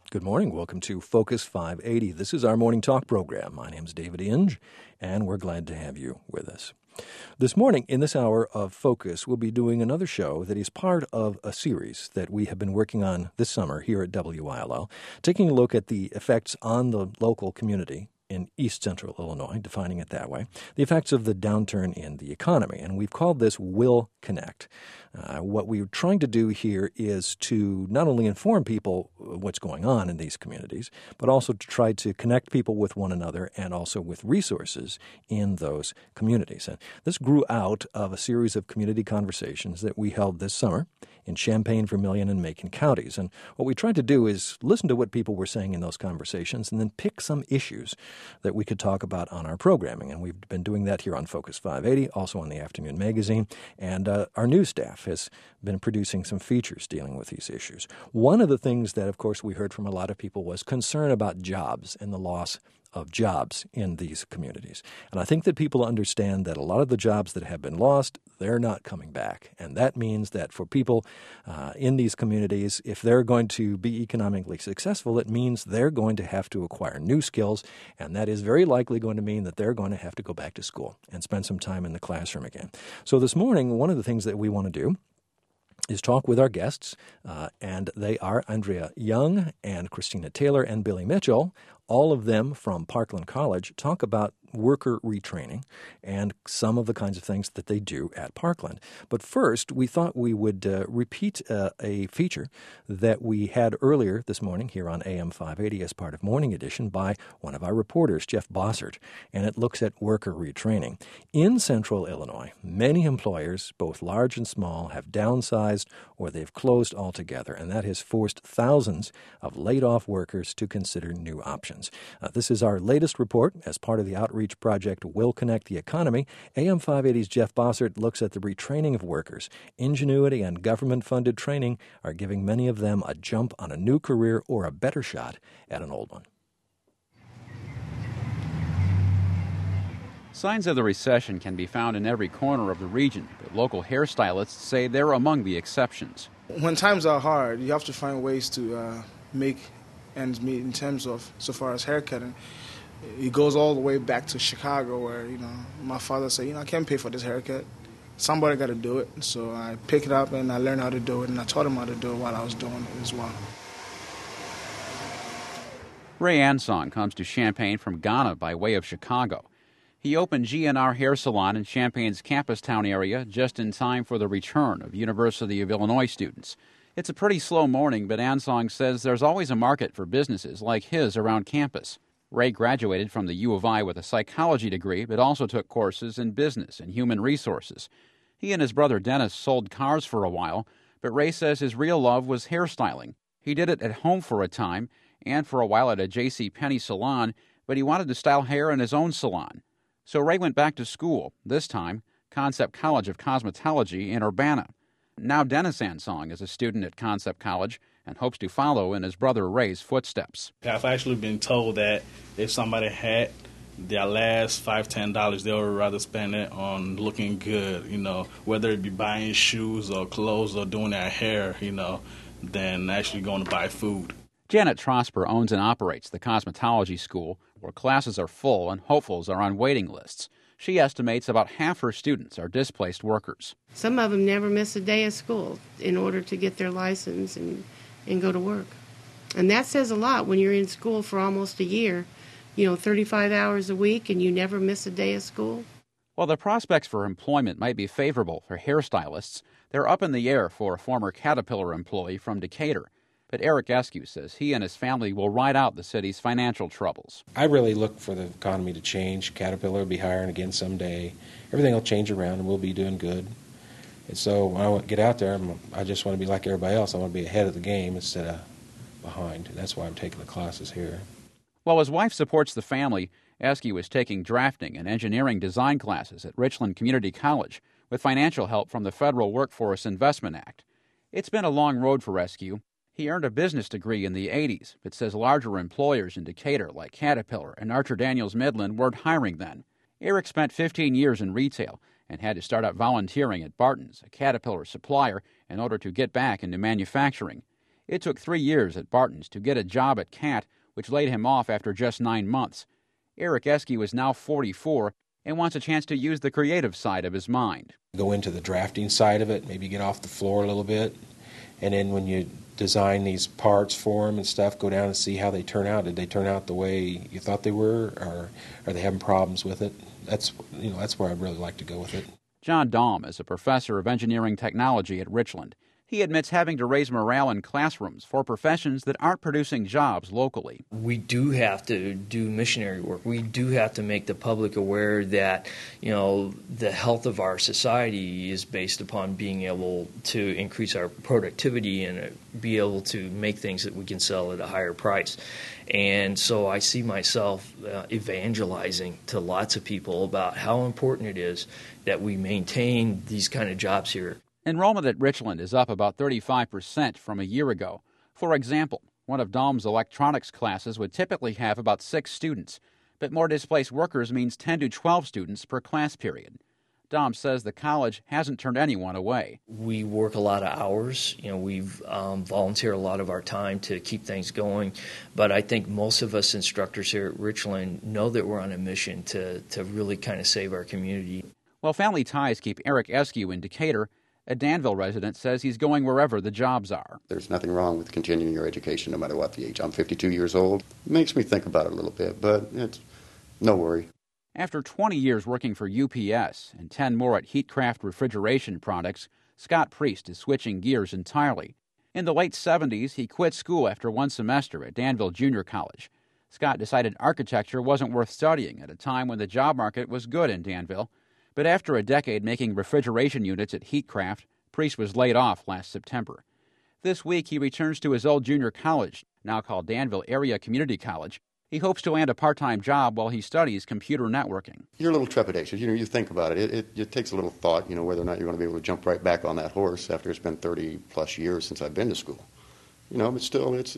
Good morning. Welcome to Focus 580. This is our morning talk program. My name is David Inge, and we're glad to have you with us. This morning, in this hour of Focus, we'll be doing another show that is part of a series that we have been working on this summer here at WILL, taking a look at the effects on the local community in East Central Illinois, defining it that way, the effects of the downturn in the economy. And we've called this Will Connect. What we're trying to do here is to not only inform people what's going on in these communities, but also to try to connect people with one another and also with resources in those communities. And this grew out of a series of community conversations that we held this summer in Champaign, Vermilion, and Macon counties. And what we tried to do is listen to what people were saying in those conversations and then pick some issues that we could talk about on our programming. And we've been doing that here on Focus 580, also on the Afternoon Magazine. And our news staff has been producing some features dealing with these issues. One of the things that, of course, we heard from a lot of people was concern about jobs and the loss of jobs in these communities. And I think that people understand that a lot of the jobs that have been lost, they're not coming back. And that means that for people in these communities, if they're going to be economically successful, it means they're going to have to acquire new skills. And that is very likely going to mean that they're going to have to go back to school and spend some time in the classroom again. So this morning, one of the things that we want to do is talk with our guests, and they are Andrea Young and Christina Taylor and Billy Mitchell, all of them from Parkland College, talk about worker retraining and some of the kinds of things that they do at Parkland. But first, we thought we would repeat a feature that we had earlier this morning here on AM 580 as part of Morning Edition by one of our reporters, Jeff Bossert, and it looks at worker retraining. In Central Illinois, many employers, both large and small, have downsized or they've closed altogether, and that has forced thousands of laid-off workers to consider new options. This is our latest report as part of the outreach project Will Connect the Economy. AM 580's Jeff Bossert looks at the retraining of workers. Ingenuity and government-funded training are giving many of them a jump on a new career or a better shot at an old one. Signs of the recession can be found in every corner of the region, but local hairstylists say they're among the exceptions. When times are hard, you have to find ways to make ends meet in terms of, so far as haircutting. It goes all the way back to Chicago where, my father said, I can't pay for this haircut. Somebody got to do it. So I picked it up and I learned how to do it, and I taught him how to do it while I was doing it as well. Ray Ansong comes to Champaign from Ghana by way of Chicago. He opened GNR Hair Salon in Champaign's campus town area just in time for the return of University of Illinois students. It's a pretty slow morning, but Ansong says there's always a market for businesses like his around campus. Ray graduated from the U of I with a psychology degree, but also took courses in business and human resources. He and his brother Dennis sold cars for a while, but Ray says his real love was hairstyling. He did it at home for a time and for a while at a J.C. Penney salon, but he wanted to style hair in his own salon. So Ray went back to school, this time Concept College of Cosmetology in Urbana. Now Dennis Ansong is a student at Concept College and hopes to follow in his brother Ray's footsteps. I've actually been told that if somebody had their last $5, $10, they would rather spend it on looking good, whether it be buying shoes or clothes or doing their hair, than actually going to buy food. Janet Trosper owns and operates the cosmetology school, where classes are full and hopefuls are on waiting lists. She estimates about half her students are displaced workers. Some of them never miss a day of school in order to get their license and go to work. And that says a lot when you're in school for almost a year, 35 hours a week, and you never miss a day of school. While the prospects for employment might be favorable for hairstylists, they're up in the air for a former Caterpillar employee from Decatur. But Eric Eskew says he and his family will ride out the city's financial troubles. I really look for the economy to change. Caterpillar will be hiring again someday. Everything will change around and we'll be doing good. And so when I get out there, I just want to be like everybody else. I want to be ahead of the game instead of behind. That's why I'm taking the classes here. While his wife supports the family, Eskew is taking drafting and engineering design classes at Richland Community College with financial help from the Federal Workforce Investment Act. It's been a long road for Eskew. He earned a business degree in the 80s, but says larger employers in Decatur like Caterpillar and Archer Daniels Midland weren't hiring then. Eric spent 15 years in retail and had to start out volunteering at Barton's, a Caterpillar supplier, in order to get back into manufacturing. It took 3 years at Barton's to get a job at CAT, which laid him off after just 9 months. Eric Eskew is now 44 and wants a chance to use the creative side of his mind. Go into the drafting side of it, maybe get off the floor a little bit, and then when you design these parts for them and stuff, go down and see how they turn out. Did they turn out the way you thought they were, or are they having problems with it? That's where I'd really like to go with it. John Daum is a professor of engineering technology at Richland. He admits having to raise morale in classrooms for professions that aren't producing jobs locally. We do have to do missionary work. We do have to make the public aware that, the health of our society is based upon being able to increase our productivity and be able to make things that we can sell at a higher price. And so I see myself evangelizing to lots of people about how important it is that we maintain these kind of jobs here. Enrollment at Richland is up about 35% from a year ago. For example, one of Daum's electronics classes would typically have about 6 students, but more displaced workers means 10 to 12 students per class period. Daum says the college hasn't turned anyone away. We work a lot of hours. We've volunteered a lot of our time to keep things going. But I think most of us instructors here at Richland know that we're on a mission to really kind of save our community. While family ties keep Eric Eskew in Decatur, a Danville resident says he's going wherever the jobs are. There's nothing wrong with continuing your education no matter what the age. I'm 52 years old. It makes me think about it a little bit, but it's no worry. After 20 years working for UPS and 10 more at Heatcraft Refrigeration Products, Scott Priest is switching gears entirely. In the late 70s, he quit school after 1 semester at Danville Junior College. Scott decided architecture wasn't worth studying at a time when the job market was good in Danville. But after a decade making refrigeration units at Heatcraft, Priest was laid off last September. This week, he returns to his old junior college, now called Danville Area Community College. He hopes to land a part-time job while he studies computer networking. You're a little trepidatious. You think about it. It takes a little thought, whether or not you're going to be able to jump right back on that horse after it's been 30-plus years since I've been to school. But still, it's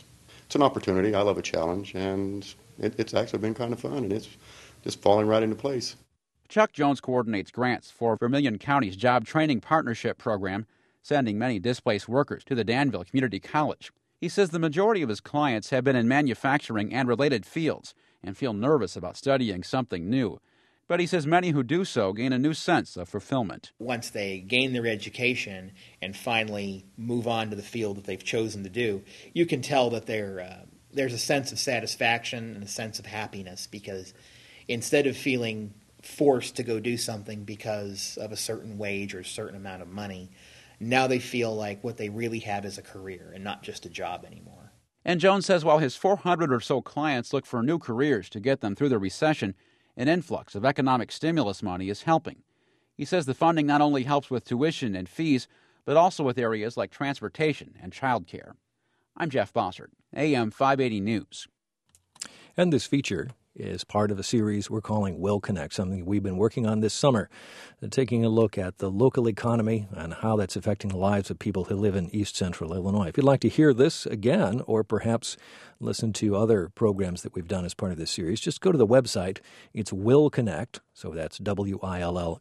an opportunity. I love a challenge, and it's actually been kind of fun, and it's just falling right into place. Chuck Jones coordinates grants for Vermilion County's Job Training Partnership Program, sending many displaced workers to the Danville Community College. He says the majority of his clients have been in manufacturing and related fields and feel nervous about studying something new. But he says many who do so gain a new sense of fulfillment. Once they gain their education and finally move on to the field that they've chosen to do, you can tell that there's a sense of satisfaction and a sense of happiness, because instead of feeling forced to go do something because of a certain wage or a certain amount of money, now they feel like what they really have is a career and not just a job anymore. And Jones says while his 400 or so clients look for new careers to get them through the recession, an influx of economic stimulus money is helping. He says the funding not only helps with tuition and fees, but also with areas like transportation and child care. I'm Jeff Bossert, AM 580 News. And this feature is part of a series we're calling Will Connect, something we've been working on this summer, taking a look at the local economy and how that's affecting the lives of people who live in East Central Illinois. If you'd like to hear this again, or perhaps listen to other programs that we've done as part of this series, just go to the website. It's Will Connect, so that's WILL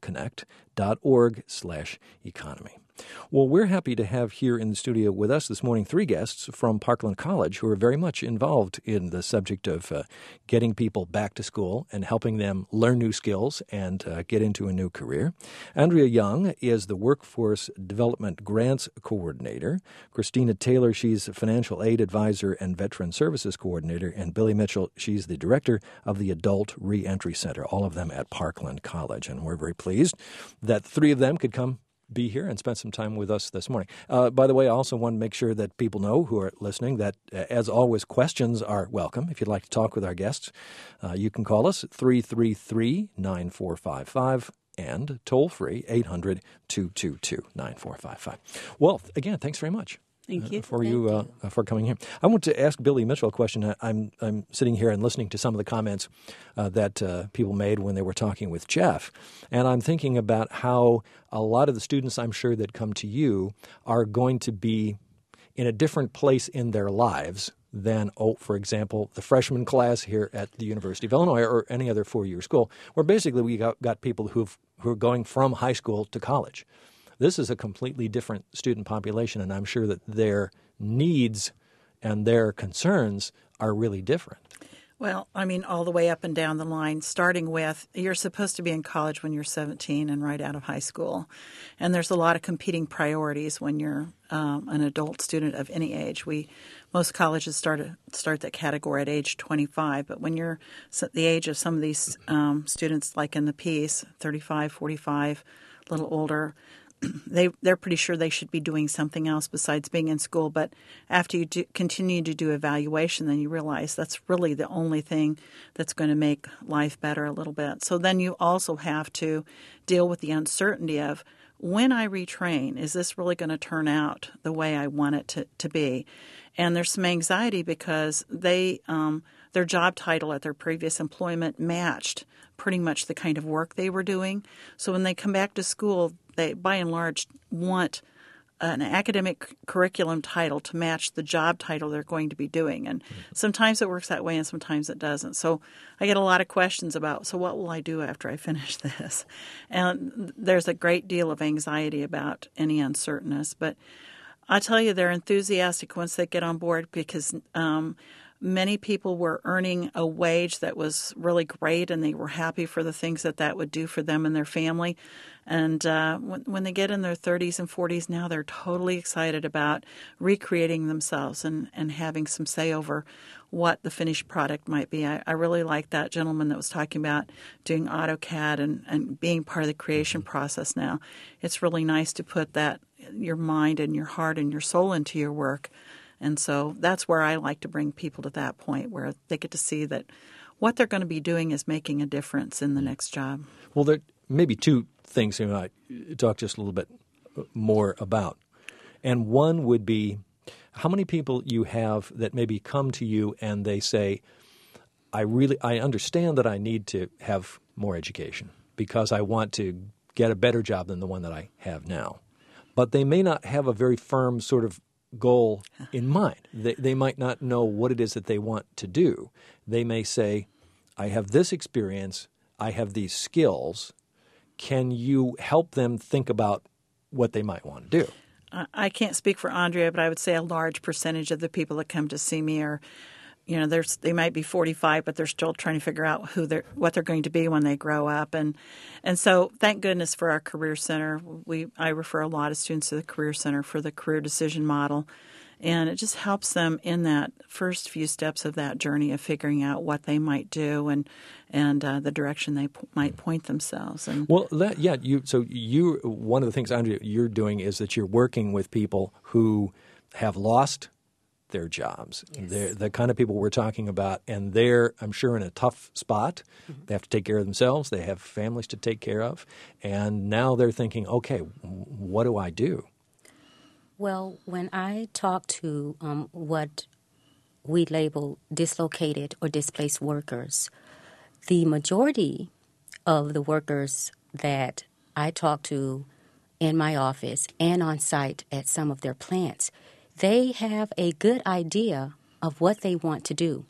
Connect.org/economy. Well, we're happy to have here in the studio with us this morning 3 guests from Parkland College who are very much involved in the subject of getting people back to school and helping them learn new skills and get into a new career. Andrea Young is the Workforce Development Grants Coordinator. Christina Taylor, she's a Financial Aid Advisor and Veteran Services Coordinator. And Billy Mitchell, she's the Director of the Adult Reentry Center, all of them at Parkland College. And we're very pleased that 3 of them could come be here and spend some time with us this morning. By the way, I also want to make sure that people know who are listening that, as always, questions are welcome. If you'd like to talk with our guests, you can call us at 333-9455 and toll-free 800-222-9455. Well, again, thanks very much. Thank you. For coming here. I want to ask Billy Mitchell a question. I'm sitting here and listening to some of the comments that people made when they were talking with Jeff, and I'm thinking about how a lot of the students I'm sure that come to you are going to be in a different place in their lives than, for example, the freshman class here at the University of Illinois or any other 4-year school, where basically we got people who are going from high school to college. This is a completely different student population, and I'm sure that their needs and their concerns are really different. Well, I mean, all the way up and down the line, starting with you're supposed to be in college when you're 17 and right out of high school. And there's a lot of competing priorities when you're an adult student of any age. Most colleges start that category at age 25. But when you're the age of some of these students, like in the piece, 35, 45, a little older, they're pretty sure they should be doing something else besides being in school. But after you continue to do evaluation, then you realize that's really the only thing that's going to make life better a little bit. So then you also have to deal with the uncertainty of, when I retrain, is this really going to turn out the way I want it to be? And there's some anxiety because their job title at their previous employment matched pretty much the kind of work they were doing. So when they come back to school, they, by and large, want an academic curriculum title to match the job title they're going to be doing. And sometimes it works that way and sometimes it doesn't. So I get a lot of questions about, so what will I do after I finish this? And there's a great deal of anxiety about any uncertainness. But I tell you, they're enthusiastic once they get on board because many people were earning a wage that was really great, and they were happy for the things that would do for them and their family. And when they get in their 30s and 40s now, they're totally excited about recreating themselves and having some say over what the finished product might be. I really like that gentleman that was talking about doing AutoCAD and being part of the creation process now. It's really nice to put your mind and your heart and your soul into your work. And so that's where I like to bring people to that point where they get to see that what they're going to be doing is making a difference in the next job. Well, there may be two things I might talk just a little bit more about. And one would be how many people you have that maybe come to you and they say, I understand that I need to have more education because I want to get a better job than the one that I have now. But they may not have a very firm sort of goal in mind. They might not know what it is that they want to do. They may say, I have this experience, I have these skills. Can you help them think about what they might want to do? I can't speak for Andrea, but I would say a large percentage of the people that come to see me are, they might be 45, but they're still trying to figure out what they're going to be when they grow up. And so thank goodness for our Career Center. I refer a lot of students to the Career Center for the career decision model. And it just helps them in that first few steps of that journey of figuring out what they might do and the direction they might point themselves. And well, one of the things, Andrea, you're doing is that you're working with people who have lost their jobs. Yes. They're the kind of people we're talking about, and they're, I'm sure, in a tough spot. Mm-hmm. They have to take care of themselves. They have families to take care of. And now they're thinking, okay, what do I do? Well, when I talk to what we label dislocated or displaced workers, the majority of the workers that I talk to in my office and on site at some of their plants, they have a good idea of what they want to do.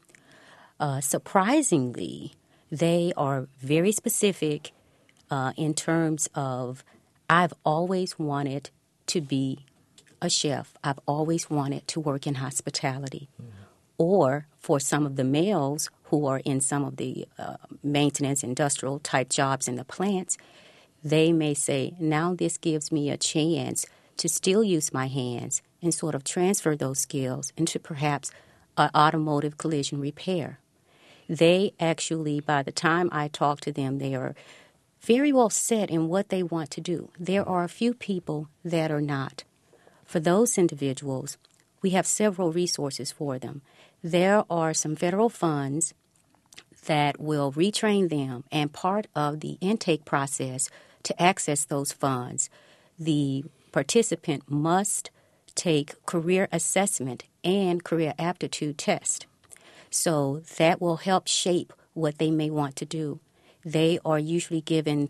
Surprisingly, they are very specific in terms of, I've always wanted to be a chef. I've always wanted to work in hospitality. Mm-hmm. Or for some of the males who are in some of the maintenance, industrial type jobs in the plants, they may say, now this gives me a chance to still use my hands and sort of transfer those skills into perhaps automotive collision repair. They actually, by the time I talk to them, they are very well set in what they want to do. There are a few people that are not. For those individuals, we have several resources for them. There are some federal funds that will retrain them, and part of the intake process to access those funds, the participant must take career assessment and career aptitude test. So that will help shape what they may want to do. They are usually given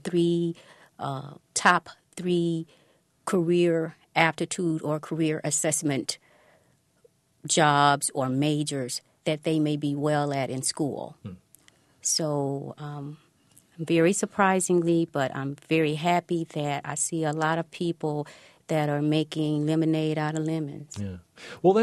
top three career aptitude or career assessment jobs or majors that they may be well at in school. So very surprisingly, but I'm very happy that I see a lot of people that are making lemonade out of lemons. Yeah. Well,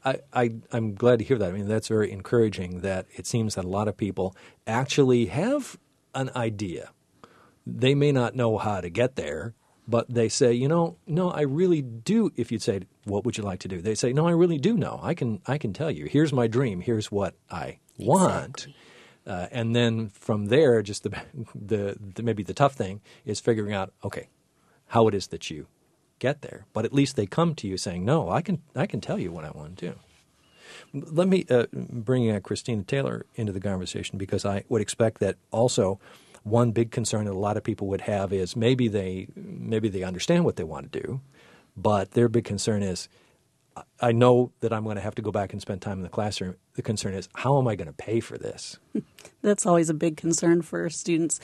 I'm glad to hear that. I mean, that's very encouraging that it seems that a lot of people actually have an idea. They may not know how to get there, but they say, no, I really do. If you'd say, what would you like to do? They say, no, I really do know. I can tell you. Here's my dream. Here's what I want. And then from there, just the maybe the tough thing is figuring out, okay, how it is that you get there. But at least they come to you saying, no, I can tell you what I want to do. Let me bring Christina Taylor into the conversation, because I would expect that also one big concern that a lot of people would have is maybe they understand what they want to do, but their big concern is, I know that I'm going to have to go back and spend time in the classroom. The concern is, how am I going to pay for this? That's always a big concern for students.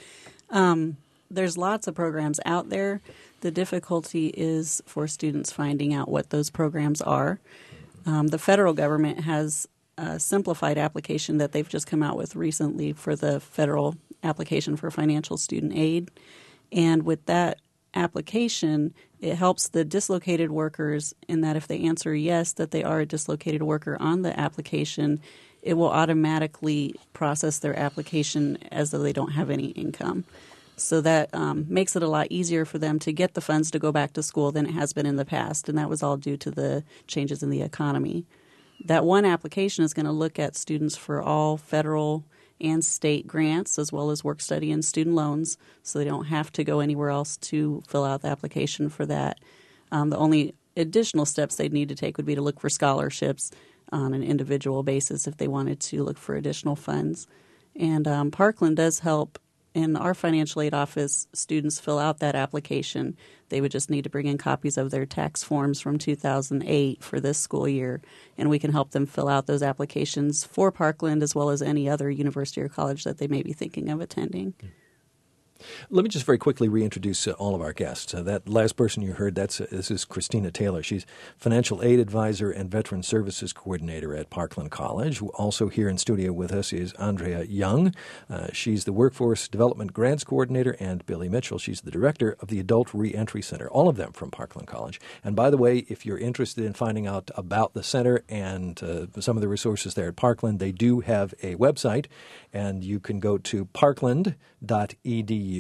There's lots of programs out there. The difficulty is for students finding out what those programs are. The federal government has a simplified application that they've just come out with recently for the federal application for financial student aid. And with that application, it helps the dislocated workers in that if they answer yes, that they are a dislocated worker on the application, it will automatically process their application as though they don't have any income. So that makes it a lot easier for them to get the funds to go back to school than it has been in the past, and that was all due to the changes in the economy. That one application is going to look at students for all federal and state grants, as well as work study and student loans, so they don't have to go anywhere else to fill out the application for that. The only additional steps they'd need to take would be to look for scholarships on an individual basis if they wanted to look for additional funds. And Parkland does help. In our financial aid office, students fill out that application. They would just need to bring in copies of their tax forms from 2008 for this school year, and we can help them fill out those applications for Parkland as well as any other university or college that they may be thinking of attending. Let me just very quickly reintroduce all of our guests. That last person you heard, this is Christina Taylor. She's Financial Aid Advisor and Veteran Services Coordinator at Parkland College. Also here in studio with us is Andrea Young. She's the Workforce Development Grants Coordinator, and Billy Mitchell. She's the Director of the Adult Reentry Center, all of them from Parkland College. And by the way, if you're interested in finding out about the center and some of the resources there at Parkland, they do have a website, and you can go to parkland.edu/ARC.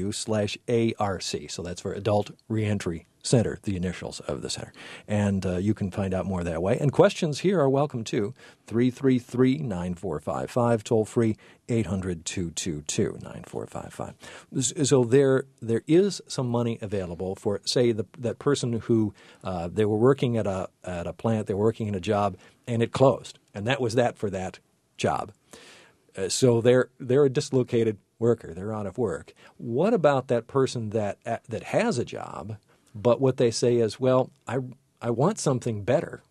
So that's for Adult Reentry Center, the initials of the center. And you can find out more that way. And questions here are welcome too. 333-9455, toll free 800-222-9455. So there is some money available for, say, that person who they were working at a plant, they were working in a job, and it closed. And that was that for that job. So they're a dislocated worker. They're out of work. What about that person that has a job, but what they say is, well, I want something better.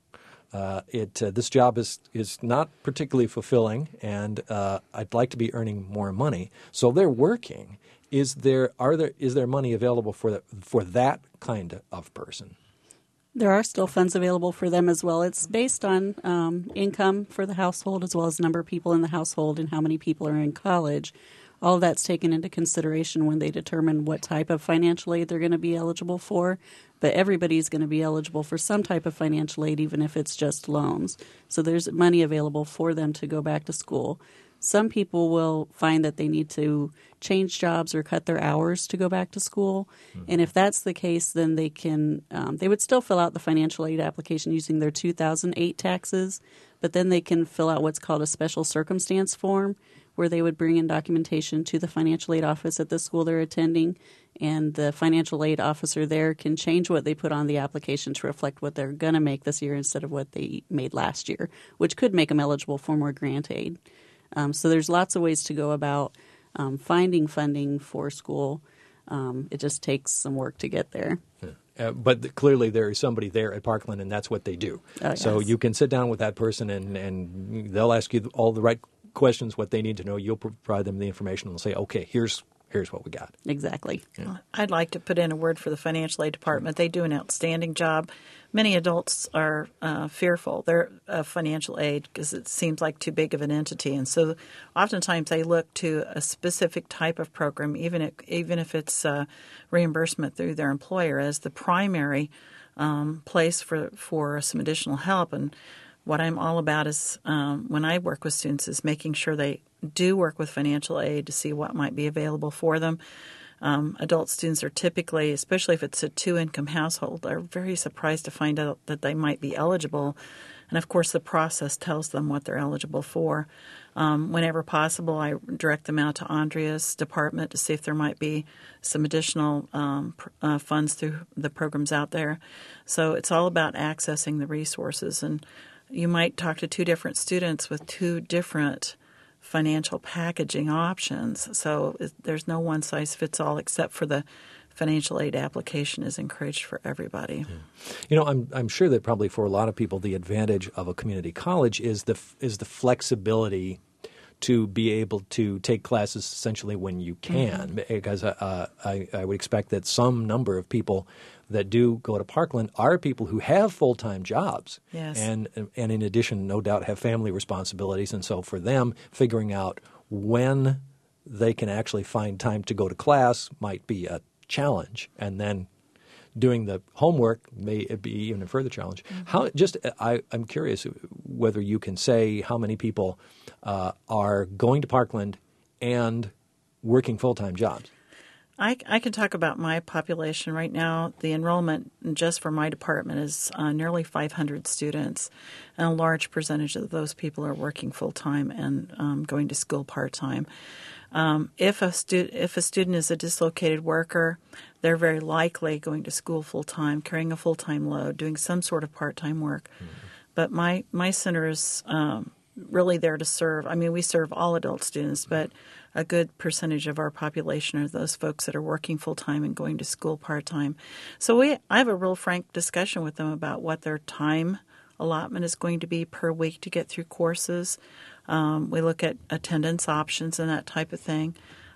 This job is not particularly fulfilling, and I'd like to be earning more money. So they're working. Is there money available for that kind of person? There are still funds available for them as well. It's based on income for the household as well as number of people in the household and how many people are in college. All of that's taken into consideration when they determine what type of financial aid they're going to be eligible for. But everybody's going to be eligible for some type of financial aid, even if it's just loans. So there's money available for them to go back to school. Some people will find that they need to change jobs or cut their hours to go back to school. Mm-hmm. And if that's the case, then they can they would still fill out the financial aid application using their 2008 taxes, but then they can fill out what's called a special circumstance form, where they would bring in documentation to the financial aid office at the school they're attending, and the financial aid officer there can change what they put on the application to reflect what they're going to make this year instead of what they made last year, which could make them eligible for more grant aid. So there's lots of ways to go about finding funding for school. It just takes some work to get there. Yeah. But clearly there is somebody there at Parkland, and that's what they do. So you can sit down with that person, and they'll ask you all the right questions, what they need to know. You'll provide them the information, and they'll say, okay, here's what we got. Exactly. Yeah. I'd like to put in a word for the financial aid department. They do an outstanding job. Many adults are fearful of financial aid because it seems like too big of an entity. And so oftentimes they look to a specific type of program, even if it's reimbursement through their employer, as the primary place for some additional help. And what I'm all about is when I work with students is making sure they do work with financial aid to see what might be available for them. Adult students are typically, especially if it's a two-income household, are very surprised to find out that they might be eligible. And, of course, the process tells them what they're eligible for. Whenever possible, I direct them out to Andrea's department to see if there might be some additional funds through the programs out there. So it's all about accessing the resources. And you might talk to two different students with two different financial packaging options. So there's no one-size-fits-all except for the financial aid application is encouraged for everybody. Yeah. You know, I'm sure that probably for a lot of people the advantage of a community college is the flexibility to be able to take classes essentially when you can, because I would expect that some number of people that do go to Parkland are people who have full-time jobs, yes, and in addition, no doubt, have family responsibilities, and so for them, figuring out when they can actually find time to go to class might be a challenge, and then doing the homework may be even a further challenge. I'm curious whether you can say how many people are going to Parkland and working full-time jobs. I can talk about my population right now. The enrollment just for my department is nearly 500 students, and a large percentage of those people are working full-time and going to school part-time. If a student is a dislocated worker, they're very likely going to school full-time, carrying a full-time load, doing some sort of part-time work. Mm-hmm. But my center is really there to serve. I mean, we serve all adult students, but a good percentage of our population are those folks that are working full-time and going to school part-time. So I have a real frank discussion with them about what their time allotment is going to be per week to get through courses. We look at attendance options and that type of thing.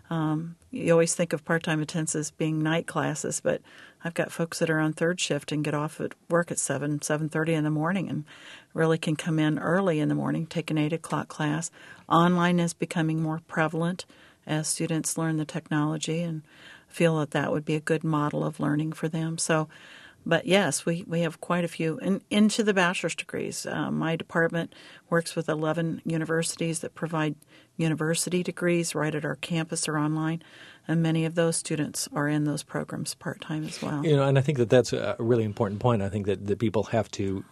You always think of part-time attendance as being night classes, but I've got folks that are on third shift and get off at work at 7:30 in the morning and really can come in early in the morning, take an 8 o'clock class. Online is becoming more prevalent as students learn the technology and feel that that would be a good model of learning for them. So, but yes, we have quite a few. And into the bachelor's degrees. My department works with 11 universities that provide university degrees right at our campus or online, and many of those students are in those programs part-time as well. You know, and I think that that's a really important point. I think that people have to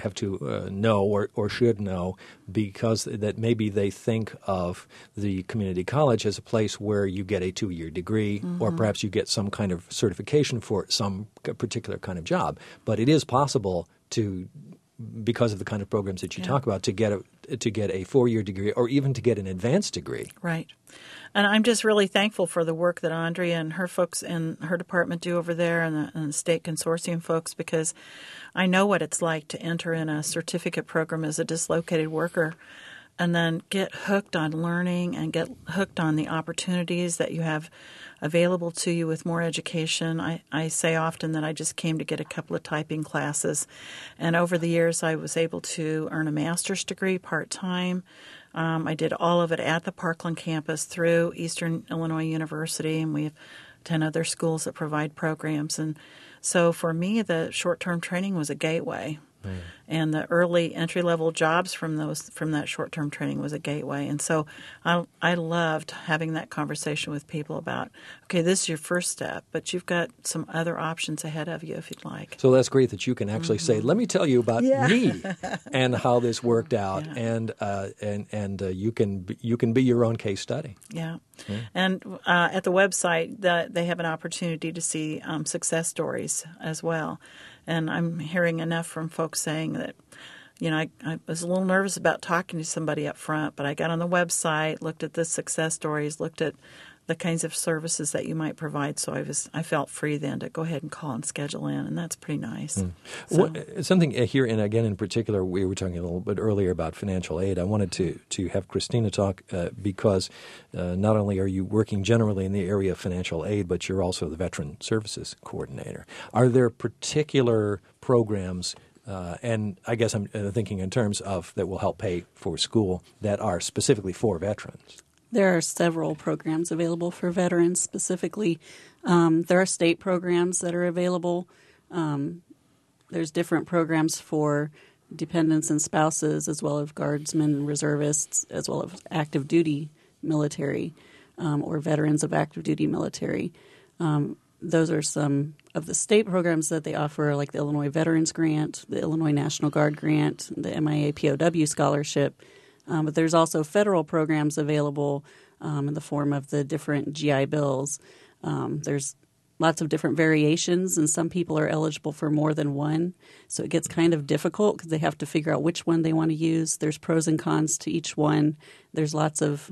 know or should know, because that maybe they think of the community college as a place where you get a 2-year degree, or perhaps you get some kind of certification for some particular kind of job. But it is possible to, because of the kind of programs that you talk about, to get a 4-year degree or even to get an advanced degree. Right. And I'm just really thankful for the work that Andrea and her folks in her department do over there, and the state consortium folks, because I know what it's like to enter in a certificate program as a dislocated worker and then get hooked on learning and get hooked on the opportunities that you have available to you with more education. I say often that I just came to get a couple of typing classes, and over the years I was able to earn a master's degree part-time. I did all of it at the Parkland campus through Eastern Illinois University, and we have 10 other schools that provide programs. And so for me, the short-term training was a gateway. And the early entry-level jobs from that short-term training was a gateway. And so I loved having that conversation with people about, okay, this is your first step, but you've got some other options ahead of you if you'd like. So that's great that you can actually say, let me tell you about me and how this worked out, and you can be your own case study. Yeah. And at the website, they have an opportunity to see success stories as well. And I'm hearing enough from folks saying that, you know, I was a little nervous about talking to somebody up front, but I got on the website, looked at the success stories, looked at the kinds of services that you might provide. So I felt free then to go ahead and call and schedule in, and that's pretty nice. So. Something here, and again in particular, we were talking a little bit earlier about financial aid. I wanted to have Christina talk because not only are you working generally in the area of financial aid, but you're also the Veteran Services Coordinator. Are there particular programs, and I guess I'm thinking in terms of that will help pay for school, that are specifically for veterans? There are several programs available for veterans specifically. There are state programs that are available. There's different programs for dependents and spouses, as well as guardsmen and reservists, as well as active duty military or veterans of active duty military. Those are some of the state programs that they offer, like the Illinois Veterans Grant, the Illinois National Guard Grant, the MIA POW Scholarship. But there's also federal programs available in the form of the different GI Bills. There's lots of different variations, and some people are eligible for more than one. So it gets kind of difficult because they have to figure out which one they want to use. There's pros and cons to each one. There's lots of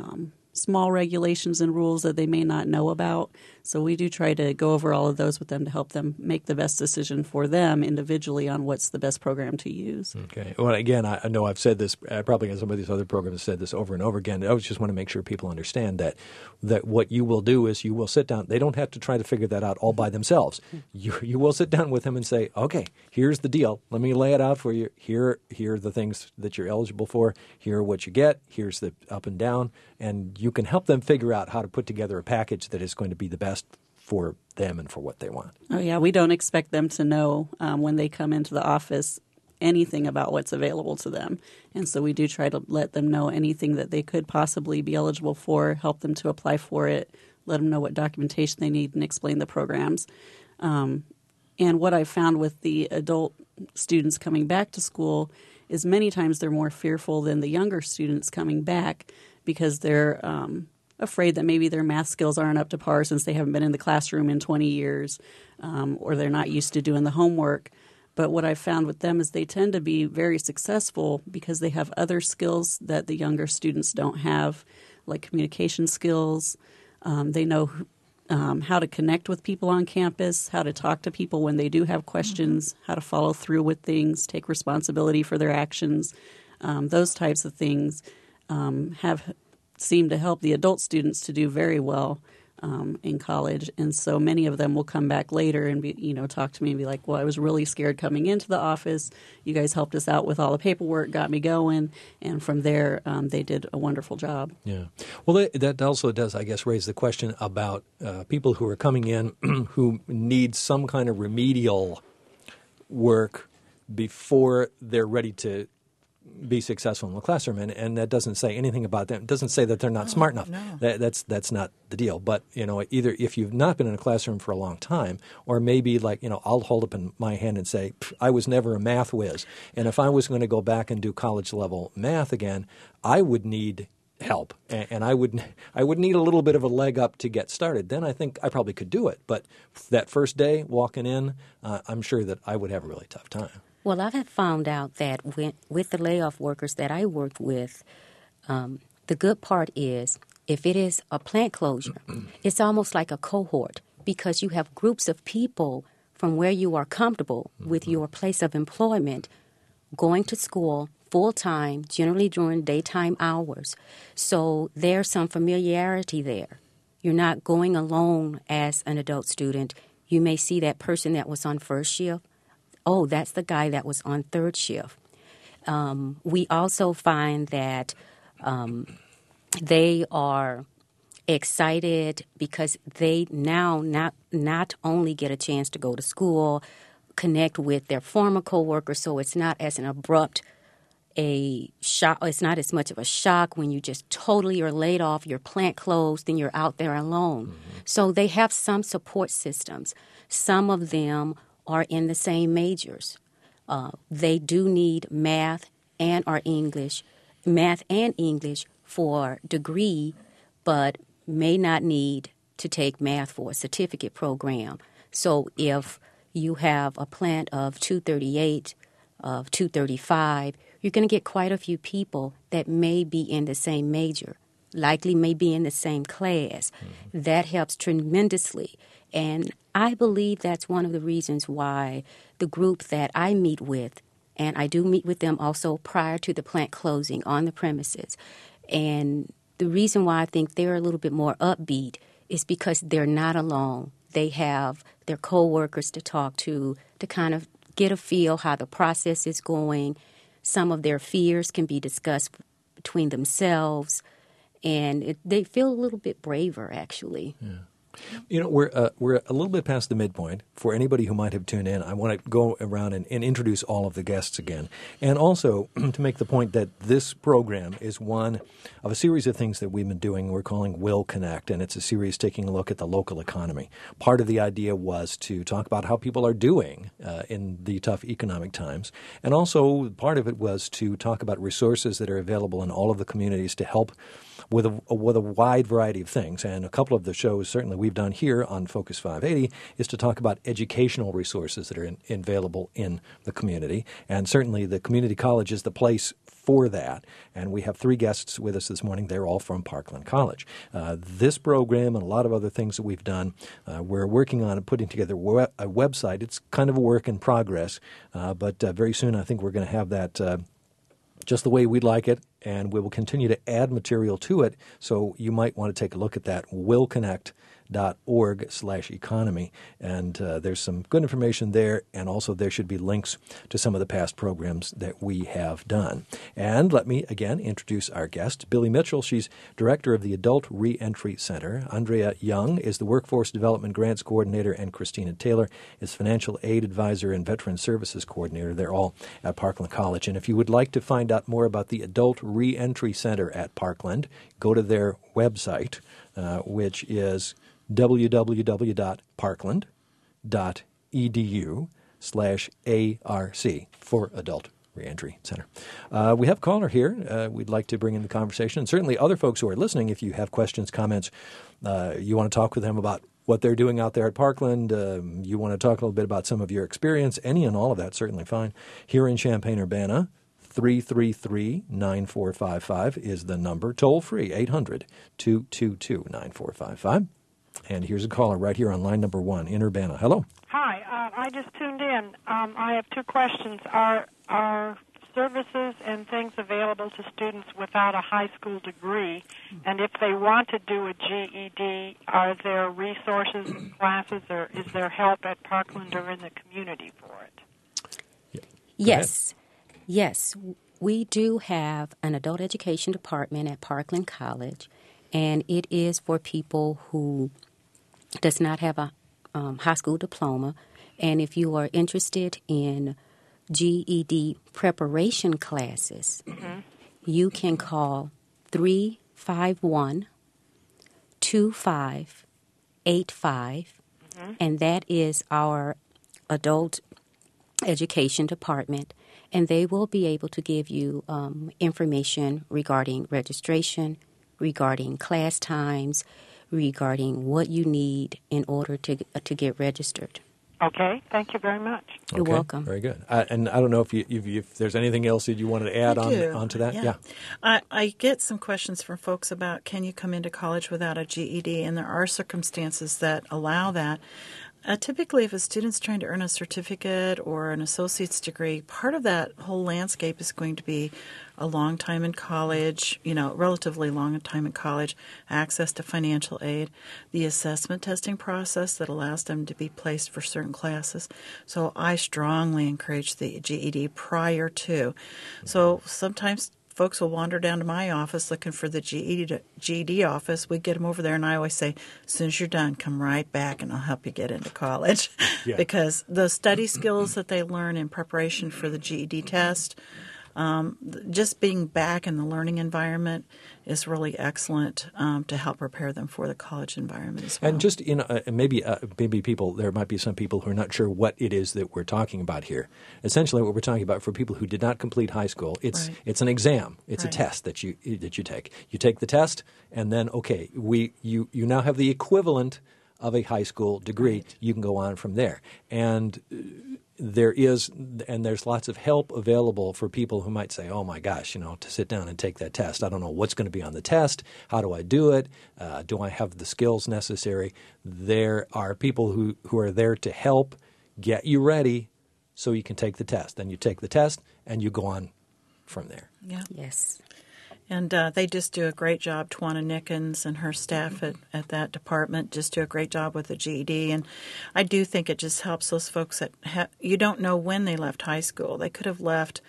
small regulations and rules that they may not know about. So we do try to go over all of those with them to help them make the best decision for them individually on what's the best program to use. Okay. Well, again, I know I've said this, probably in some of these other programs have said this over and over again. I just want to make sure people understand that what you will do is you will sit down. They don't have to try to figure that out all by themselves. You will sit down with them and say, okay, here's the deal. Let me lay it out for you. Here are the things that you're eligible for. Here are what you get. Here's the up and down. And you can help them figure out how to put together a package that is going to be the best for them and for what they want. Oh, yeah. We don't expect them to know when they come into the office anything about what's available to them. And so we do try to let them know anything that they could possibly be eligible for, help them to apply for it, let them know what documentation they need, and explain the programs. And what I've found with the adult students coming back to school is many times they're more fearful than the younger students coming back because they're afraid that maybe their math skills aren't up to par since they haven't been in the classroom in 20 years or they're not used to doing the homework. But what I've found with them is they tend to be very successful because they have other skills that the younger students don't have, like communication skills. They know how to connect with people on campus, how to talk to people when they do have questions, how to follow through with things, take responsibility for their actions. Those types of things have seemed to help the adult students to do very well in college. And so many of them will come back later and talk to me and be like, well, I was really scared coming into the office. You guys helped us out with all the paperwork, got me going. And from there, they did a wonderful job. Yeah. Well, that also does, I guess, raise the question about people who are coming in who need some kind of remedial work before they're ready to be successful in the classroom, and that doesn't say anything about them. It doesn't say that they're not smart enough. No. That's not the deal. But either if you've not been in a classroom for a long time, or maybe I'll hold up in my hand and say I was never a math whiz, and if I was going to go back and do college level math again, I would need help, and I would need a little bit of a leg up to get started. Then I think I probably could do it. But that first day walking in, I'm sure that I would have a really tough time. Well, I have found out that with the layoff workers that I worked with, the good part is if it is a plant closure, it's almost like a cohort because you have groups of people from where you are comfortable with your place of employment going to school full-time, generally during daytime hours. So there's some familiarity there. You're not going alone as an adult student. You may see that person that was on first shift. Oh, that's the guy that was on third shift. We also find that they are excited because they now not only get a chance to go to school, connect with their former coworkers, so it's not as an abrupt a shock. It's not as much of a shock when you just totally are laid off, your plant closed, and you're out there alone. Mm-hmm. So they have some support systems. Some of them are in the same majors. They do need math and English for degree, but may not need to take math for a certificate program. So if you have a plant of 238, of 235, you're going to get quite a few people that may be in the same major, likely may be in the same class. Mm-hmm. That helps tremendously. And I believe that's one of the reasons why the group that I meet with, and I do meet with them also prior to the plant closing on the premises, and the reason why I think they're a little bit more upbeat is because they're not alone. They have their coworkers to talk to kind of get a feel how the process is going. Some of their fears can be discussed between themselves, and they feel a little bit braver, actually. Yeah. You know, we're a little bit past the midpoint. For anybody who might have tuned in, I want to go around and introduce all of the guests again. And also to make the point that this program is one of a series of things that we've been doing we're calling Will Connect, and it's a series taking a look at the local economy. Part of the idea was to talk about how people are doing in the tough economic times, and also part of it was to talk about resources that are available in all of the communities to help with a wide variety of things. And a couple of the shows certainly we've done here on Focus 580 is to talk about educational resources that are available in the community. And certainly the community college is the place for that. And we have 3 guests with us this morning. They're all from Parkland College. This program and a lot of other things that we've done, we're working on putting together a website. It's kind of a work in progress, but very soon I think we're going to have that just the way we'd like it, and we will continue to add material to it. So you might want to take a look at that, willconnect.org/economy. And there's some good information there, and also there should be links to some of the past programs that we have done. And let me again introduce our guest, Billy Mitchell. She's director of the Adult Reentry Center. Andrea Young is the Workforce Development Grants Coordinator, and Christina Taylor is Financial Aid Advisor and Veteran Services Coordinator. They're all at Parkland College. And if you would like to find out more about the Adult Reentry Center at Parkland, go to their website, which is www.parkland.edu/ARC for Adult Reentry Center. We have a caller here we'd like to bring in the conversation. And certainly other folks who are listening, if you have questions, comments, you want to talk with them about what they're doing out there at Parkland, you want to talk a little bit about some of your experience, any and all of that, certainly fine. Here in Champaign-Urbana, 333-9455 is the number. Toll free, 800-222-9455. And here's a caller right here on line number 1 in Urbana. Hello. Hi, I just tuned in. I have 2 questions. Are services and things available to students without a high school degree? And if they want to do a GED, are there resources and classes, or is there help at Parkland or in the community for it? Yes. Yes, we do have an adult education department at Parkland College, and it is for people who does not have a high school diploma. And if you are interested in GED preparation classes, you can call 351-2585, and that is our adult education department. And they will be able to give you information regarding registration, regarding class times, regarding what you need in order to get registered. Okay, thank you very much. You're welcome. Very good. And I don't know if there's anything else that you wanted to add onto that. Yeah. I get some questions from folks about, can you come into college without a GED? And there are circumstances that allow that. Typically, if a student's trying to earn a certificate or an associate's degree, part of that whole landscape is going to be a long time in college, relatively long time in college, access to financial aid, the assessment testing process that allows them to be placed for certain classes. So I strongly encourage the GED prior to. So sometimes folks will wander down to my office looking for the GED office. We get them over there, and I always say, as soon as you're done, come right back, and I'll help you get into college. Because the study skills that they learn in preparation for the GED test, just being back in the learning environment is really excellent to help prepare them for the college environment as well. And just maybe people, there might be some people who are not sure what it is that we're talking about here. Essentially, what we're talking about for people who did not complete high school, it's an exam, it's a test that you take. You take the test, and then you now have the equivalent of a high school degree. You can go on from there, and there's lots of help available for people who might say, oh my gosh, to sit down and take that test. I don't know what's going to be on the test. How do I do it? Do I have the skills necessary? There are people who are there to help get you ready so you can take the test. Then you take the test and you go on from there. Yeah. Yes. And they just do a great job. Tawana Nickens and her staff at that department just do a great job with the GED. And I do think it just helps those folks that you don't know when they left high school. They could have left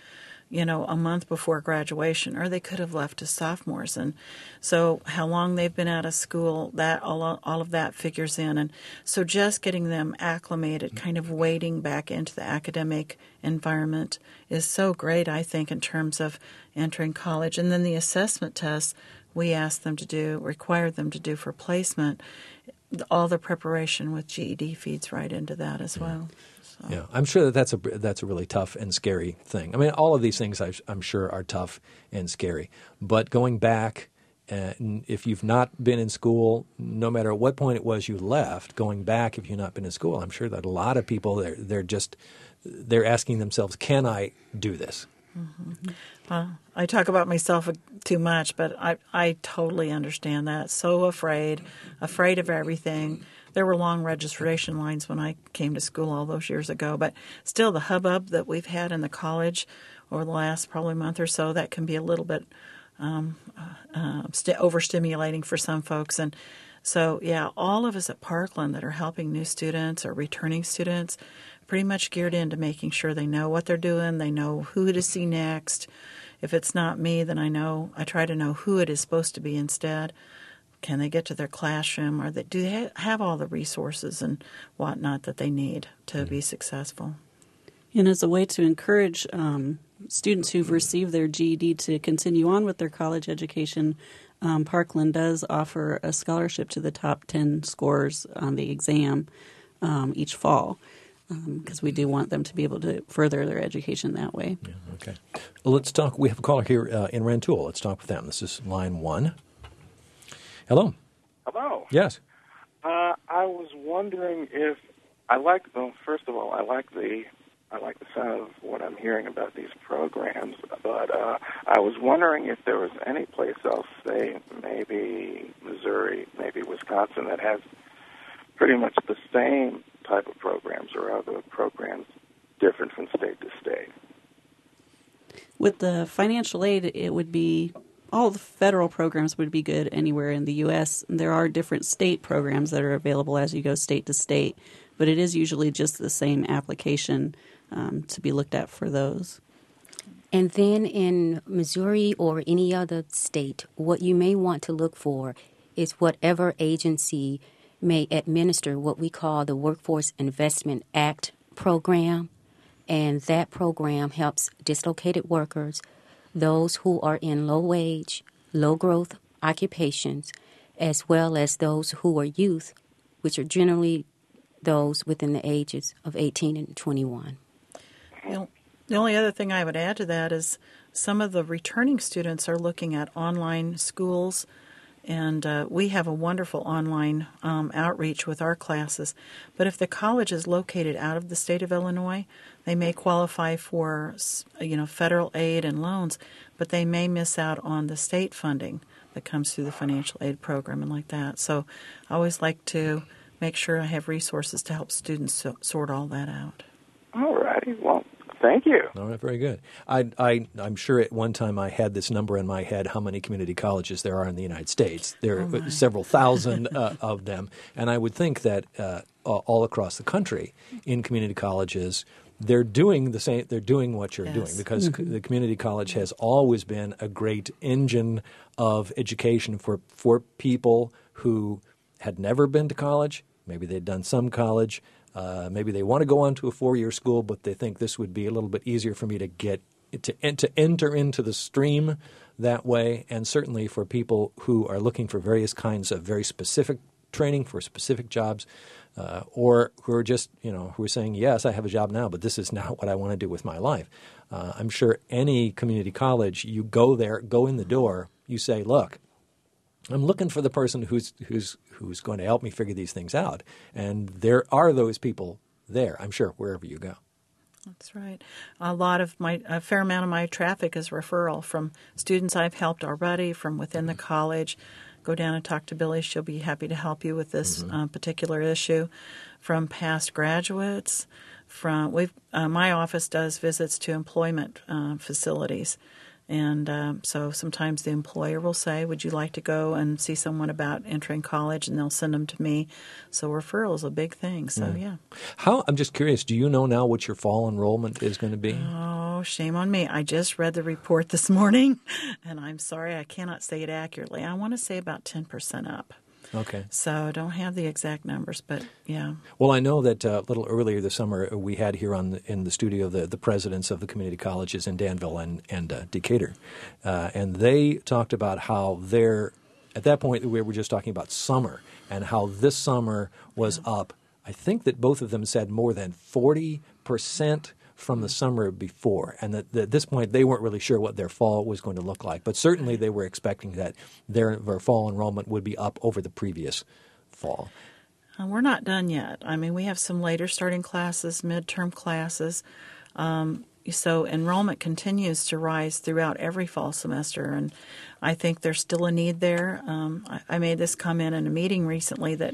a month before graduation, or they could have left as sophomores. And so how long they've been out of school, that all of that figures in. And so just getting them acclimated, kind of wading back into the academic environment is so great, I think, in terms of entering college. And then the assessment tests we ask them to do, require them to do for placement, all the preparation with GED feeds right into that as well. So. Yeah, I'm sure that's a really tough and scary thing. I mean, all of these things I'm sure are tough and scary. But going back, if you've not been in school, no matter at what point it was you left, going back if you've not been in school, I'm sure that a lot of people they're asking themselves, can I do this? Mm-hmm. I talk about myself too much, but I totally understand that. So afraid of everything. There were long registration lines when I came to school all those years ago, but still the hubbub that we've had in the college over the last probably month or so, that can be a little bit overstimulating for some folks. And so, yeah, all of us at Parkland that are helping new students or returning students pretty much geared into making sure they know what they're doing, they know who to see next. If it's not me, then I try to know who it is supposed to be instead. Can they get to their classroom? Or do they have all the resources and whatnot that they need to be successful? And as a way to encourage students who've received their GED to continue on with their college education, Parkland does offer a scholarship to the top 10 scorers on the exam each fall, because we do want them to be able to further their education that way. Yeah, okay. Well, let's talk. We have a caller here in Rantoul. Let's talk with them. This is line 1. Hello. Hello. Yes. I was wondering if first of all, I like the sound of what I'm hearing about these programs, but I was wondering if there was any place else, say maybe Missouri, maybe Wisconsin, that has pretty much the same type of programs, or are the programs different from state to state? With the financial aid, it would be all the federal programs would be good anywhere in the U.S. There are different state programs that are available as you go state to state, but it is usually just the same application to be looked at for those. And then in Missouri or any other state, what you may want to look for is whatever agency may administer what we call the Workforce Investment Act program, and that program helps dislocated workers, those who are in low-wage, low-growth occupations, as well as those who are youth, which are generally those within the ages of 18 and 21. The only other thing I would add to that is some of the returning students are looking at online schools, and we have a wonderful online outreach with our classes. But if the college is located out of the state of Illinois, they may qualify for federal aid and loans, but they may miss out on the state funding that comes through the financial aid program and like that. So I always like to make sure I have resources to help students sort all that out. All righty. Well, thank you. All right, very good. I'm sure at one time I had this number in my head, how many community colleges there are in the United States. There are several thousand of them. And I would think that all across the country in community colleges, they're doing the same. They're doing what you're doing, because the community college has always been a great engine of education for people who had never been to college. Maybe they'd done some college. Maybe they want to go on to a 4-year school, but they think this would be a little bit easier for me to get to enter into the stream that way. And certainly for people who are looking for various kinds of very specific training for specific jobs, or who are just, who are saying, yes, I have a job now, but this is not what I want to do with my life. I'm sure any community college, you go there, go in the door, you say, look, I'm looking for the person who's going to help me figure these things out. And there are those people there, I'm sure, wherever you go. That's right. A fair amount of my traffic is referral from students I've helped already from within the college. Go down and talk to Billy. She'll be happy to help you with this particular issue. From past graduates, my office does visits to employment facilities. And so sometimes the employer will say, would you like to go and see someone about entering college? And they'll send them to me. So referral is a big thing. So, yeah. I'm just curious, do you know now what your fall enrollment is going to be? Oh, Oh, shame on me. I just read the report this morning, and I'm sorry I cannot say it accurately. I want to say about 10% up. Okay. So I don't have the exact numbers, but yeah. Well, I know that a little earlier this summer we had here in the studio the presidents of the community colleges in Danville and Decatur, and they talked about how at that point we were just talking about summer and how this summer was up. I think that both of them said more than 40% from the summer before, and that at this point they weren't really sure what their fall was going to look like. But certainly they were expecting that their fall enrollment would be up over the previous fall. We're not done yet. I mean, we have some later starting classes, midterm classes. So enrollment continues to rise throughout every fall semester, and I think there's still a need there. I made this comment in a meeting recently that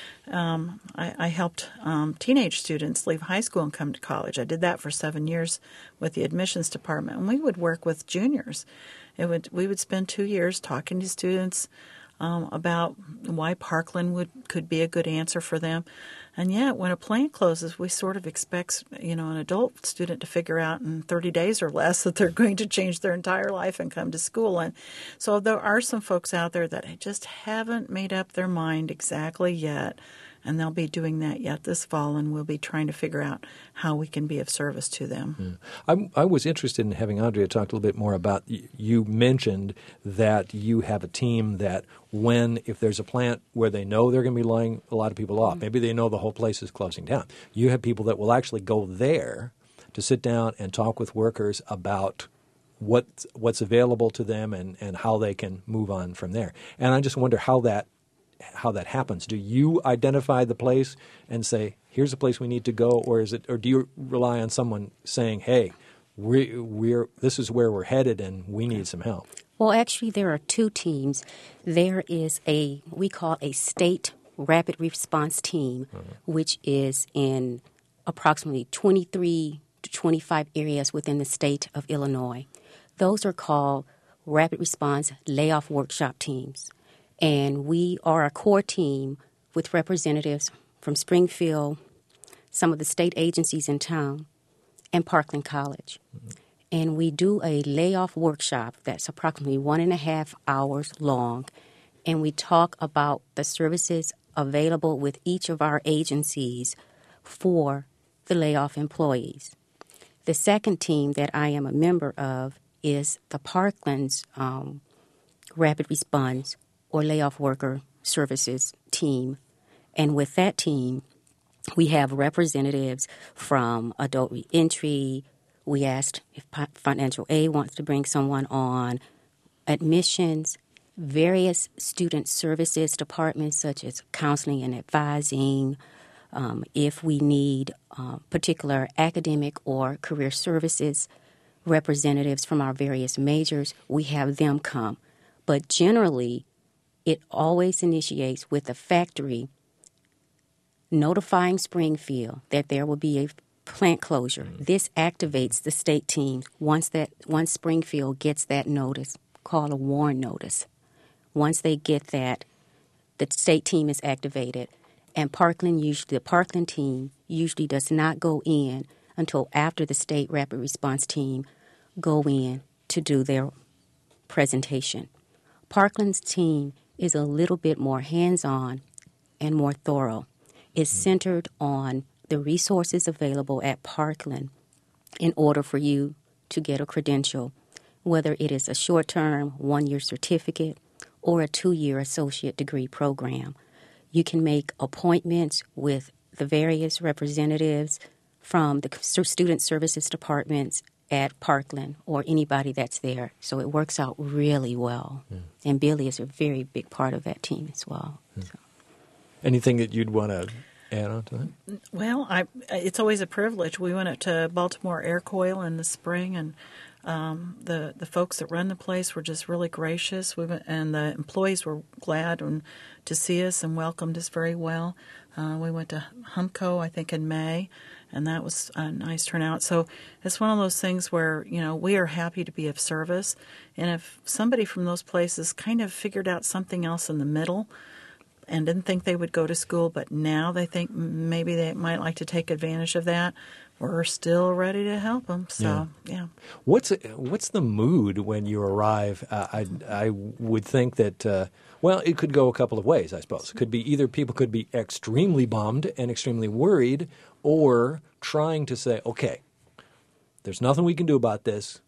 I helped teenage students leave high school and come to college. I did that for 7 years with the admissions department, and we would work with juniors. We would spend 2 years talking to students about why Parkland could be a good answer for them. And yet, when a plant closes, we sort of expect, an adult student to figure out in 30 days or less that they're going to change their entire life and come to school. And so there are some folks out there that just haven't made up their mind exactly yet, and they'll be doing that yet this fall, and we'll be trying to figure out how we can be of service to them. Yeah. I was interested in having Andrea talk a little bit more about, you mentioned that you have a team that if there's a plant where they know they're going to be laying a lot of people off, maybe they know the whole place is closing down, you have people that will actually go there to sit down and talk with workers about what's available to them and how they can move on from there. And I just wonder how that happens. Do you identify the place and say, here's a place we need to go, or do you rely on someone saying, hey, this is where we're headed and we need some help? Well, actually, there are two teams. There is we call a state rapid response team, which is in approximately 23 to 25 areas within the state of Illinois. Those are called rapid response layoff workshop teams. And we are a core team with representatives from Springfield, some of the state agencies in town, and Parkland College. And we do a layoff workshop that's approximately 1.5 hours long, and we talk about the services available with each of our agencies for the layoff employees. The second team that I am a member of is the Parkland's Rapid Response or Layoff Worker Services team. And with that team, we have representatives from adult reentry. We asked if financial aid wants to bring someone on, admissions, various student services departments such as counseling and advising. If we need particular academic or career services representatives from our various majors, we have them come. But generally, it always initiates with the factory notifying Springfield that there will be a plant closure. This activates the state team once Springfield gets that notice, called a warn notice. Once they get that, the state team is activated, and the Parkland team usually does not go in until after the state rapid response team go in to do their presentation. Parkland's team is a little bit more hands-on and more thorough. It's centered on the resources available at Parkland in order for you to get a credential, whether it is a short-term 1-year certificate or a 2-year associate degree program. You can make appointments with the various representatives from the student services departments at Parkland or anybody that's there. So it works out really well. And Billy is a very big part of that team as well. So. Anything that you'd want to add on to that? Well, it's always a privilege. We went up to Baltimore Air Coil in the spring, and the folks that run the place were just really gracious. And the employees were glad to see us and welcomed us very well. We went to Humco, I think, in May, and that was a nice turnout. So it's one of those things where, we are happy to be of service. And if somebody from those places kind of figured out something else in the middle, and didn't think they would go to school, but now they think maybe they might like to take advantage of that. We're still ready to help them. So, yeah. What's the mood when you arrive? I would think that, well, it could go a couple of ways, I suppose. It could be either people could be extremely bummed and extremely worried, or trying to say, okay, there's nothing we can do about this.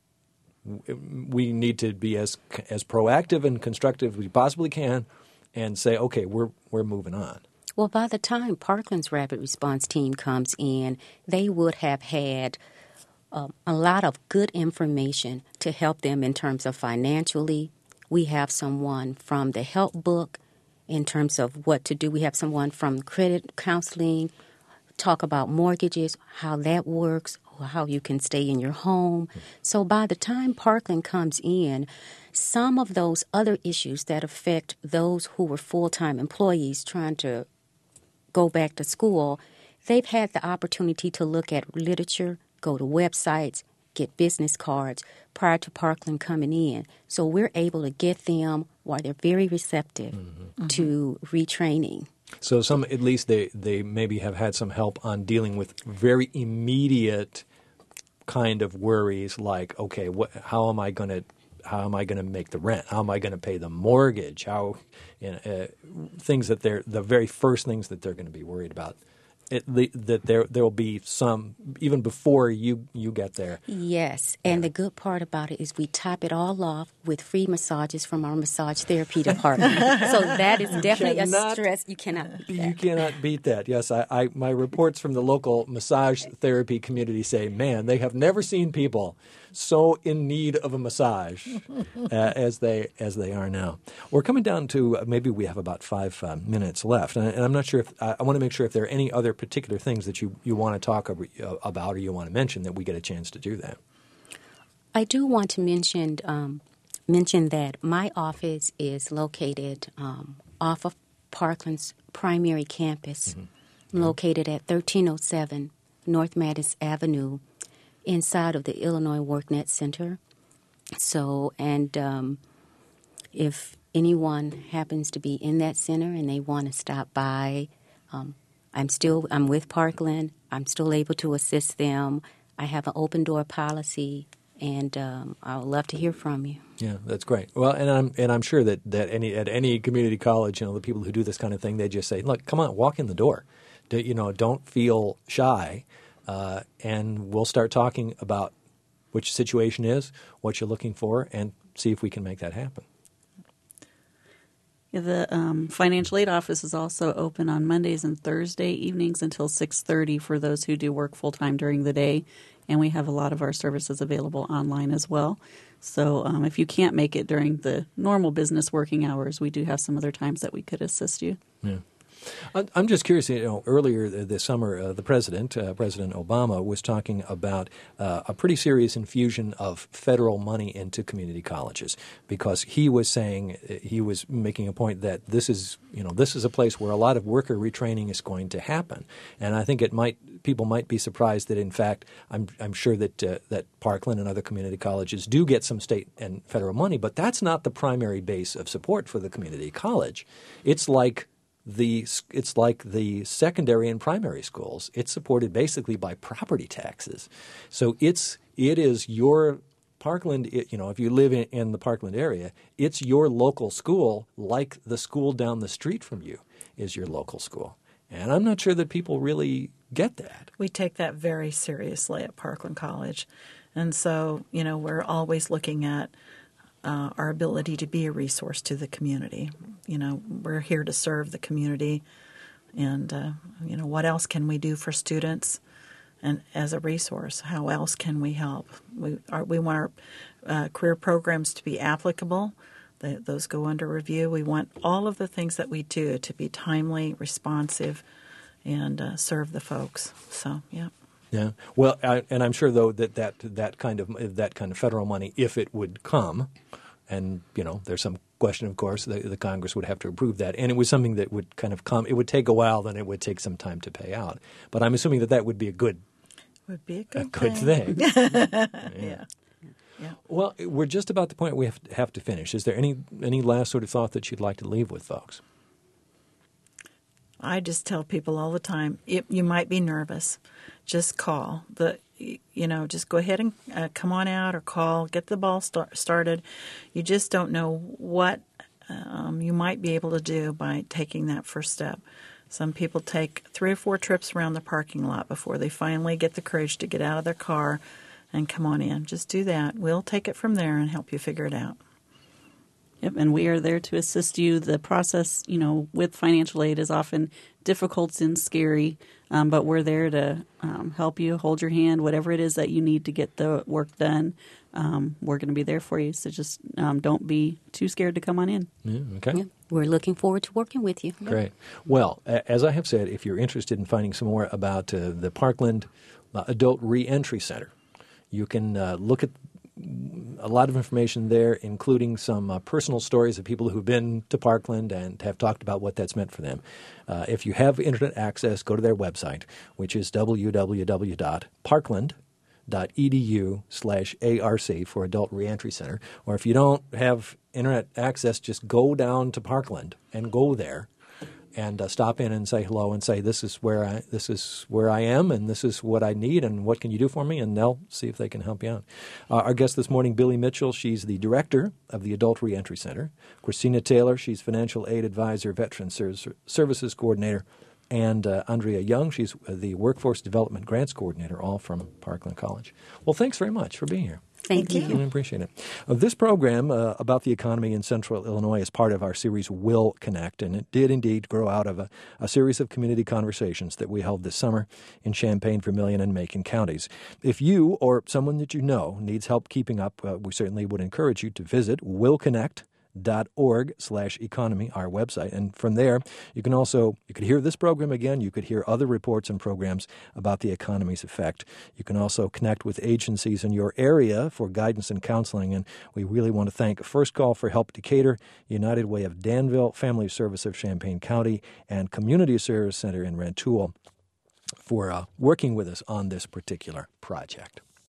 We need to be as proactive and constructive as we possibly can and say, okay, we're moving on. Well, by the time Parkland's Rapid Response Team comes in, they would have had a lot of good information to help them in terms of financially. We have someone from the help book in terms of what to do. We have someone from credit counseling, talk about mortgages, how that works, how you can stay in your home. So by the time Parkland comes in, some of those other issues that affect those who were full-time employees trying to go back to school, they've had the opportunity to look at literature, go to websites, get business cards prior to Parkland coming in. So we're able to get them while they're very receptive to retraining. So at least they maybe have had some help on dealing with very immediate kind of worries like, okay, how am I going to make the rent? How am I going to pay the mortgage? Things that the very first things that they're going to be worried about. That there will be some even before you get there. Yes, and the good part about it is we top it all off with free massages from our massage therapy department. So that is definitely a stress you cannot beat that. You cannot beat that. Yes, my reports from the local massage therapy community say, man, they have never seen people so in need of a massage as they are now. We're coming down to maybe we have about 5 minutes left, and I'm not sure if I want to make sure if there are any other particular things that you want to talk about or you want to mention that we get a chance to do that. I do want to mention that my office is located off of Parkland's primary campus, located at 1307 North Mattis Avenue, inside of the Illinois WorkNet Center. So, and if anyone happens to be in that center and they want to stop by, I'm with Parkland. I'm still able to assist them. I have an open door policy, and I would love to hear from you. Yeah, that's great. Well, and I'm sure that at any community college, the people who do this kind of thing, they just say, look, come on, walk in the door. Don't feel shy. And we'll start talking about which situation is, what you're looking for, and see if we can make that happen. Yeah, the financial aid office is also open on Mondays and Thursday evenings until 6:30 for those who do work full-time during the day. And we have a lot of our services available online as well. So if you can't make it during the normal business working hours, we do have some other times that we could assist you. Yeah. I'm just curious, earlier this summer, the President Obama, was talking about a pretty serious infusion of federal money into community colleges because he was making a point that this is a place where a lot of worker retraining is going to happen. And I think people might be surprised that, in fact, I'm sure that Parkland and other community colleges do get some state and federal money, but that's not the primary base of support for the community college. It's like the secondary and primary schools. It's supported basically by property taxes. So it is your Parkland, if you live in the Parkland area, it's your local school, like the school down the street from you is your local school. And I'm not sure that people really get that. We take that very seriously at Parkland College. And so, we're always looking at our ability to be a resource to the community. We're here to serve the community, and what else can we do for students? And as a resource, how else can we help? We want our career programs to be applicable. Those go under review. We want all of the things that we do to be timely, responsive, and serve the folks. So, yeah. Yeah. Well, and I'm sure though that kind of federal money, if it would come, and there's some question, of course, the Congress would have to approve that, and it was something that would kind of come. It would take a while, then it would take some time to pay out. But I'm assuming that would be a good thing. Yeah. Yeah. Well, we're just about the point we have to finish. Is there any last sort of thought that you'd like to leave with folks? I just tell people all the time, you might be nervous. Just call. Just go ahead and come on out or call. Get the ball started. You just don't know what you might be able to do by taking that first step. Some people take 3 or 4 trips around the parking lot before they finally get the courage to get out of their car and come on in. Just do that. We'll take it from there and help you figure it out. Yep, and we are there to assist you. The process, with financial aid is often difficult and scary, but we're there to help you, hold your hand, whatever it is that you need to get the work done. We're going to be there for you, so just don't be too scared to come on in. Yeah, okay. Yeah, we're looking forward to working with you. Great. Well, as I have said, if you're interested in finding some more about the Parkland Adult Reentry Center, you can look at a lot of information there, including some personal stories of people who've been to Parkland and have talked about what that's meant for them. If you have internet access, go to their website, which is www.parkland.edu/ARC for Adult Reentry Center. Or if you don't have internet access, just go down to Parkland and go there and stop in and say hello and say, this is where I am and this is what I need and what can you do for me? And they'll see if they can help you out. Our guest this morning, Billy Mitchell, she's the director of the Adult Reentry Center. Christina Taylor, she's financial aid advisor, veteran services coordinator. And Andrea Young, she's the workforce development grants coordinator, all from Parkland College. Well, thanks very much for being here. Thank you. I appreciate it. This program about the economy in Central Illinois is part of our series Will Connect, and it did indeed grow out of a series of community conversations that we held this summer in Champaign, Vermilion, and Macon counties. If you or someone that you know needs help keeping up, we certainly would encourage you to visit willconnect.org/economy, our website. And from there, you could hear this program again. You could hear other reports and programs about the economy's effect. You can also connect with agencies in your area for guidance and counseling. And we really want to thank First Call for Help Decatur, United Way of Danville, Family Service of Champaign County, and Community Service Center in Rantoul for working with us on this particular project.